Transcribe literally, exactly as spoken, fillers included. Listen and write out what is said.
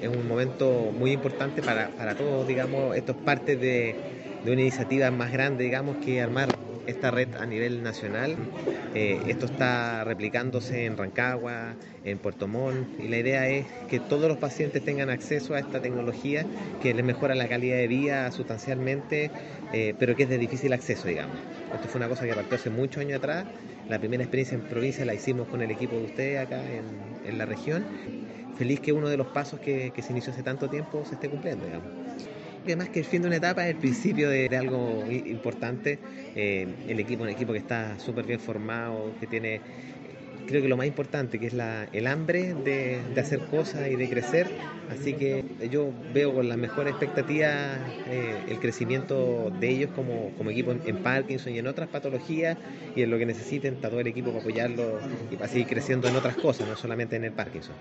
es un momento muy importante para, para todos, digamos, esto es parte de, de una iniciativa más grande, digamos, que armar esta red a nivel nacional. Eh, esto está replicándose en Rancagua, en Puerto Montt, y la idea es que todos los pacientes tengan acceso a esta tecnología que les mejora la calidad de vida sustancialmente, eh, pero que es de difícil acceso, digamos. Esto fue una cosa que partió hace muchos años atrás. La primera experiencia en provincia la hicimos con el equipo de ustedes acá en, en la región. Feliz que uno de los pasos que, que se inició hace tanto tiempo se esté cumpliendo, digamos. Que más que el fin de una etapa es el principio de, de algo importante. Eh, el equipo, un equipo que está súper bien formado, que tiene, creo que lo más importante, que es la, el hambre de, de hacer cosas y de crecer. Así que yo veo con las mejores expectativas eh, el crecimiento de ellos como, como equipo en, en Parkinson y en otras patologías, y en lo que necesiten está todo el equipo para apoyarlo y para seguir creciendo en otras cosas, no solamente en el Parkinson.